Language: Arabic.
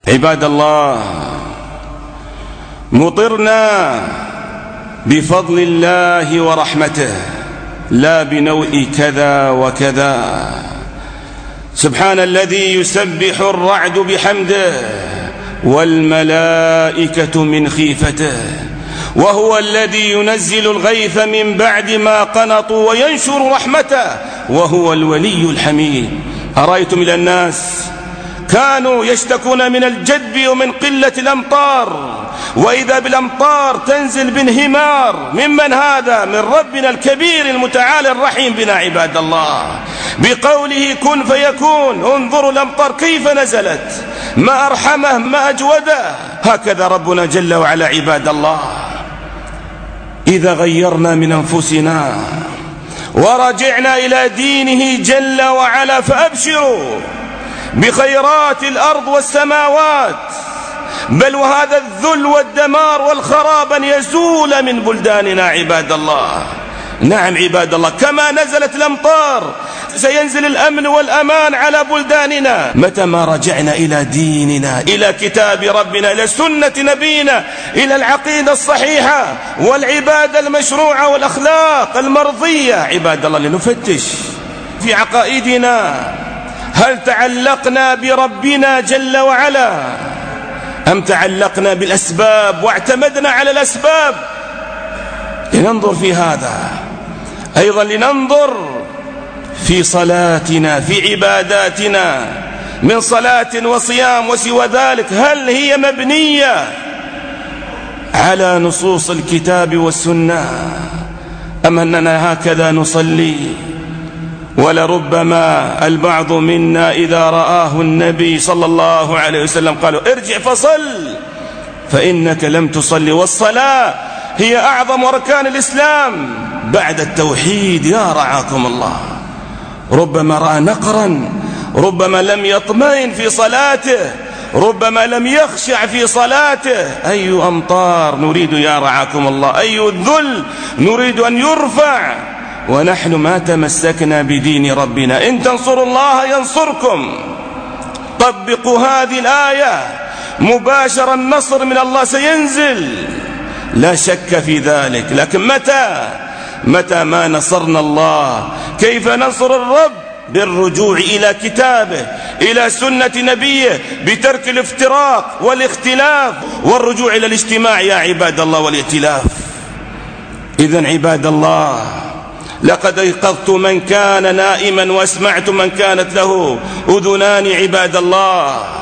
عباد الله، مطرنا بفضل الله ورحمته، لا بنوء كذا وكذا. سبحان الذي يسبح الرعد بحمده والملائكة من خيفته، وهو الذي ينزل الغيث من بعد ما قنطوا وينشر رحمته، وهو الولي الحميد. أرأيتم إلى الناس كانوا يشتكون من الجدب ومن قلة الأمطار، وإذا بالأمطار تنزل بانهمار. ممن هذا؟ من ربنا الكبير المتعال الرحيم بنا عباد الله، بقوله كن فيكون. انظروا الأمطار كيف نزلت، ما أرحمه ما أجوده. هكذا ربنا جل وعلا عباد الله. إذا غيرنا من أنفسنا ورجعنا إلى دينه جل وعلا فأبشروا بخيرات الأرض والسماوات، بل وهذا الذل والدمار والخراب أن يزول من بلداننا عباد الله. نعم عباد الله، كما نزلت الأمطار سينزل الأمن والأمان على بلداننا متى ما رجعنا إلى ديننا، إلى كتاب ربنا، إلى سنة نبينا، إلى العقيدة الصحيحة والعبادة المشروعة والأخلاق المرضية. عباد الله، لنفتش في عقائدنا، هل تعلقنا بربنا جل وعلا أم تعلقنا بالأسباب واعتمدنا على الأسباب؟ لننظر في هذا أيضا، لننظر في صلاتنا، في عباداتنا من صلاة وصيام وسوى ذلك، هل هي مبنية على نصوص الكتاب والسنة أم أننا هكذا نصلي؟ ولربما البعض منا إذا رآه النبي صلى الله عليه وسلم قالوا ارجع فصل فإنك لم تصلي، والصلاة هي أعظم أركان الإسلام بعد التوحيد. يا رعاكم الله، ربما رأى نقرا، ربما لم يطمئن في صلاته، ربما لم يخشع في صلاته. أي أمطار نريد يا رعاكم الله، أي الذل نريد أن يرفع ونحن ما تمسكنا بدين ربنا. إن تنصروا الله ينصركم. طبقوا هذه الآية مباشرة، النصر من الله سينزل لا شك في ذلك. لكن متى ما نصرنا الله؟ كيف ننصر الرب؟ بالرجوع إلى كتابه، إلى سنة نبيه، بترك الافتراق والاختلاف والرجوع إلى الاجتماع يا عباد الله والائتلاف. إذن عباد الله، لقد أيقظت من كان نائما وأسمعت من كانت له أذنان عباد الله.